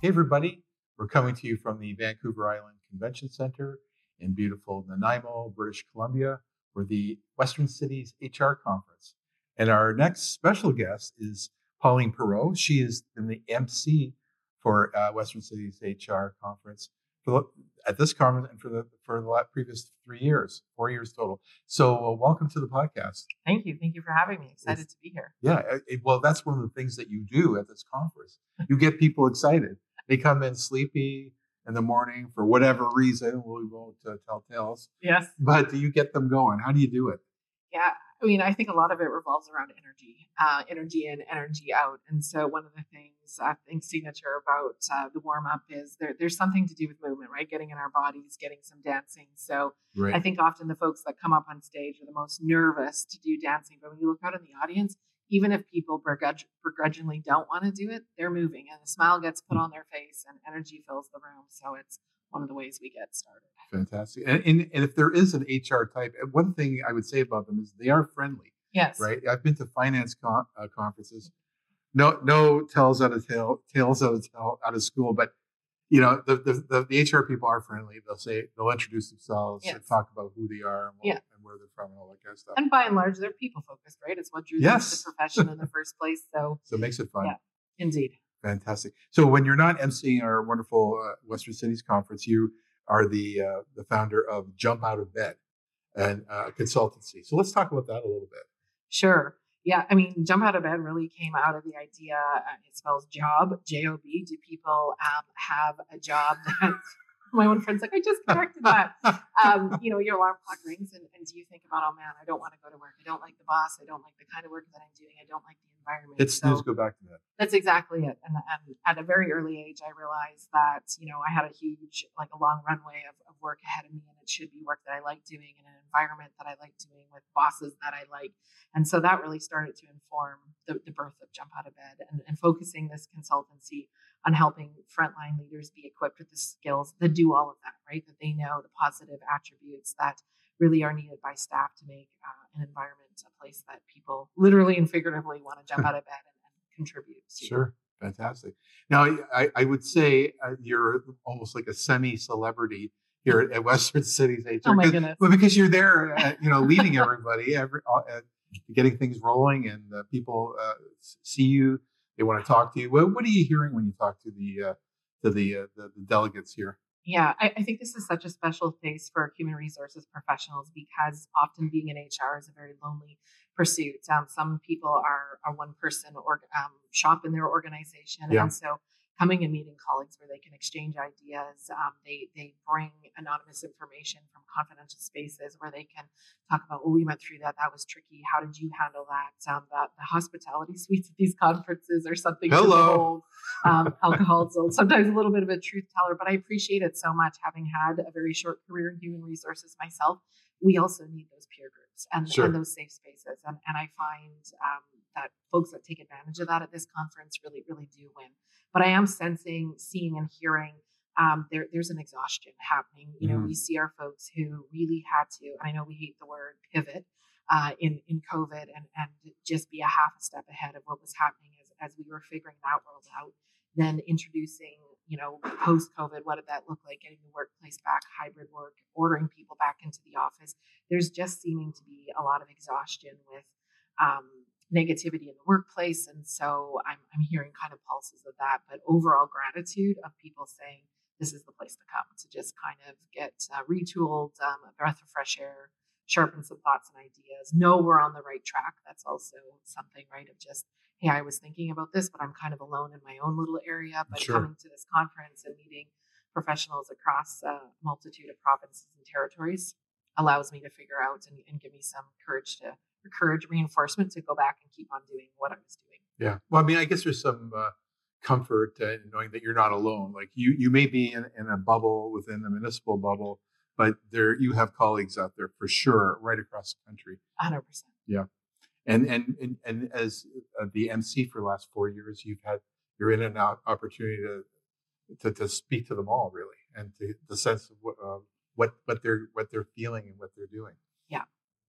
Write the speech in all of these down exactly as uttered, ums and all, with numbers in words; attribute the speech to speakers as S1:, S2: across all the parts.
S1: Hey, everybody. We're coming to you from the Vancouver Island Convention Center in beautiful Nanaimo, British Columbia, for the Western Cities H R Conference. And our next special guest is Pauline Perreault. She is in the M C for uh, Western Cities H R Conference for the, at this conference and for the for the previous three years, four years total. So uh, welcome to the podcast.
S2: Thank you. Thank you for having me. Excited
S1: It's,
S2: to be here.
S1: Yeah. It, well, that's one of the things that you do at this conference. You get people excited. They come in sleepy in the morning for whatever reason. We won't uh, tell tales.
S2: Yes.
S1: But you get them going. How do you do it?
S2: Yeah. I mean, I think a lot of it revolves around energy, uh, energy in, energy out. And so one of the things I think signature about uh, the warm up is there, there's something to do with movement, right? Getting in our bodies, getting some dancing. So
S1: Right.
S2: I think often the folks that come up on stage are the most nervous to do dancing. But when you look out in the audience, even if people begrudg- begrudgingly don't want to do it, they're moving and a smile gets put on their face and energy fills the room. So it's one of the ways we get started.
S1: Fantastic. And, and, and if there is an H R type, one thing I would say about them is they are friendly.
S2: Yes.
S1: Right. I've been to finance con- uh, conferences. No, no tells out of tail, tales out of tell, out of school, but you know, the, the, the, the H R people are friendly. They'll say, they'll introduce themselves
S2: Yes.
S1: and talk about who they are and, what,
S2: Yeah.
S1: and where they're from and all that kind of stuff.
S2: And by and large, they're people focused, right? It's what drew
S1: Yes.
S2: them to the profession in the first place. So,
S1: So it makes it fun.
S2: Yeah. Indeed.
S1: Fantastic. So when you're not emceeing our wonderful uh, Western Cities Conference, you are the uh, the founder of Jump Out of Bed and uh, consultancy. So let's talk about that a little bit.
S2: Sure. Yeah. I mean, Jump Out of Bed really came out of the idea. Uh, it spells job, J O B. Do people um, have a job that my one friend's like, I just corrected that. Um, you know, your alarm clock rings and, and do you think about, oh man, I don't want to go to work. I don't like the boss. I don't like the kind of work that I'm doing. I don't like the environment.
S1: It's
S2: So
S1: snooze, go back to that.
S2: that's exactly it. And, and at a very early age, I realized that, you know, I had a huge, like a long runway of, of work ahead of me, and it should be work that I like doing in an environment that I like doing with bosses that I like. And so that really started to inform the, the birth of Jump Out of Bed and, and focusing this consultancy on helping frontline leaders be equipped with the skills that do all of that, right? That they know the positive attributes that really are needed by staff to make uh, an environment a place that people literally and figuratively want to jump out of bed and, and contribute to.
S1: Sure. Fantastic. Now, I, I would say uh, you're almost like a semi-celebrity here at, at Western Cities H R.
S2: Oh my goodness.
S1: Well, because you're there, uh, you know, leading everybody, every, uh, getting things rolling, and uh, people uh, see you. They want to talk to you. What, what are you hearing when you talk to the uh, to the, uh, the the delegates here?
S2: Yeah, I, I think this is such a special space for human resources professionals because often being in H R is a very lonely pursuit. Um, some people are a one person or um, shop in their organization,
S1: Yeah.
S2: and so coming and meeting colleagues where they can exchange ideas. Um, they they bring anonymous information from confidential spaces where they can talk about, oh, we went through that. That was tricky. How did you handle that? Um, the, the hospitality suites at these conferences are something to
S1: Hello.
S2: behold. Um, alcohol is sometimes a little bit of a truth teller, but I appreciate it so much. Having had a very short career in human resources myself, we also need those peer groups and,
S1: Sure.
S2: and those safe spaces. And, and I find um, that folks that take advantage of that at this conference really, really do win. But I am sensing, seeing, and hearing um, there, there's an exhaustion happening. You know,
S1: Mhm.
S2: we see our folks who really had to, and I know we hate the word pivot uh, in, in COVID and, and just be a half a step ahead of what was happening as, as we were figuring that world out. Then introducing, you know, post-COVID, what did that look like? Getting the workplace back, hybrid work, ordering people back into the office. There's just seeming to be a lot of exhaustion with um, negativity in the workplace. And so I'm, I'm hearing kind of pulses of that, but overall gratitude of people saying, this is the place to come to just kind of get uh, retooled, um, a breath of fresh air, sharpen some thoughts and ideas, know we're on the right track. That's also something, right, of just, hey, I was thinking about this, but I'm kind of alone in my own little area. But
S1: Sure.
S2: coming to this conference and meeting professionals across a multitude of provinces and territories allows me to figure out and, and give me some courage to, courage reinforcement to go back and keep on doing what I was doing.
S1: Yeah. Well, I mean, I guess there's some uh, comfort uh, in knowing that you're not alone. Like you, you may be in, in a bubble within the municipal bubble, but there you have colleagues out there for sure, right across the country.
S2: one hundred percent.
S1: Yeah. And and and, and as uh, the M C for the last four years, you've had you're in and out opportunity to to, to speak to them all, really, and to the sense of what uh, what what they're what they're feeling and what they're doing.
S2: Yeah.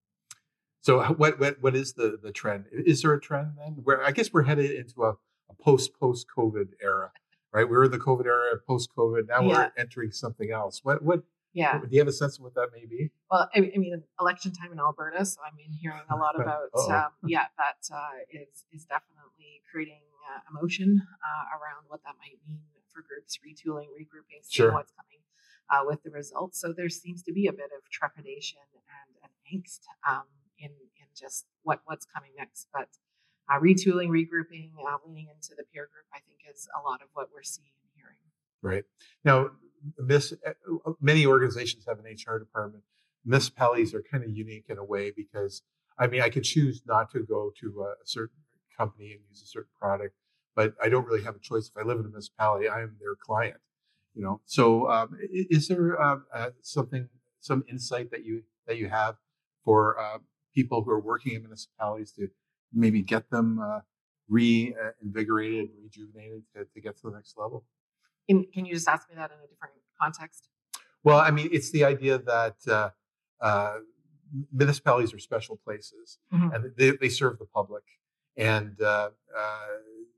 S1: So what what what is the the trend? Is there a trend then? Where I guess we're headed into a, a post post COVID era, right? We were in the COVID era, post-COVID. Now
S2: Yeah.
S1: we're entering something else. What, what,
S2: Yeah.
S1: do you have a sense of what that may be?
S2: Well, I, I mean, election time in Alberta, so I mean, hearing a lot about,
S1: Uh-oh.
S2: um, yeah, that uh, is is definitely creating uh, emotion uh, around what that might mean for groups, retooling, regrouping, seeing
S1: Sure.
S2: what's coming uh, with the results. So there seems to be a bit of trepidation and, and angst um, in in just what what's coming next. But uh, retooling, regrouping, uh, leaning into the peer group, I think, is a lot of what we're seeing and hearing.
S1: Right. Now, this, many organizations have an H R department. Municipalities are kind of unique in a way because, I mean, I could choose not to go to a certain company and use a certain product, but I don't really have a choice. If I live in a municipality, I am their client, you know. So, um, is there uh, uh, something, some insight that you that you have for uh, people who are working in municipalities to maybe get them uh, reinvigorated, rejuvenated to, to get to the next level?
S2: Can, can you just ask me that in a different context?
S1: Well, I mean, it's the idea that uh, uh, municipalities are special places,
S2: Mhm.
S1: and they, they serve the public. And uh, uh,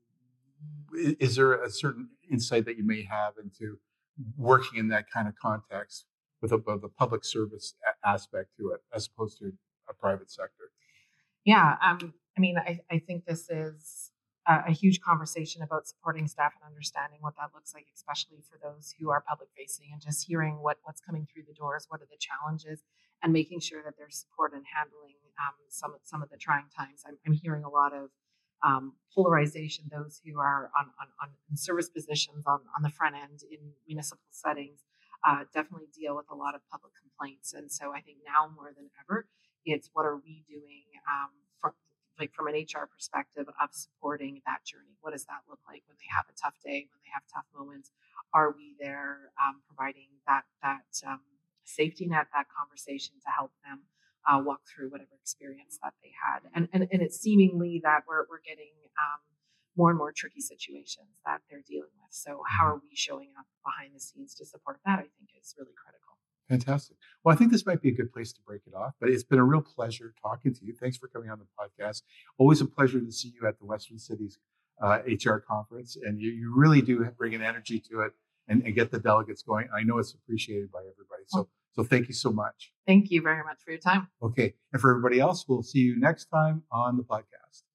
S1: is there a certain insight that you may have into working in that kind of context with a, with a public service a- aspect to it, as opposed to a private sector?
S2: Yeah, um, I mean, I, I think this is a, a huge conversation about supporting staff and understanding what that looks like, especially for those who are public facing, and just hearing what, what's coming through the doors, what are the challenges, and making sure that there's support in handling um, some some of the trying times. I'm, I'm hearing a lot of um, polarization. Those who are on, on, on in service positions on, on the front end in municipal settings uh, definitely deal with a lot of public complaints, and so I think now more than ever, it's what are we doing um, from like from an H R perspective of supporting that journey. What does that look like when they have a tough day, when they have tough moments? Are we there um, providing that that um, safety net, that conversation to help them uh, walk through whatever experience that they had? And and, and it's seemingly that we're we're getting um, more and more tricky situations that they're dealing with. So how are we showing up behind the scenes to support that? I think is really critical.
S1: Fantastic. Well, I think this might be a good place to break it off, but it's been a real pleasure talking to you. Thanks for coming on the podcast. Always a pleasure to see you at the Western Cities uh, H R conference. And you, you really do bring an energy to it and, and get the delegates going. I know it's appreciated by everybody. So, so thank you so much.
S2: Thank you very much for your time.
S1: Okay. And for everybody else, we'll see you next time on the podcast.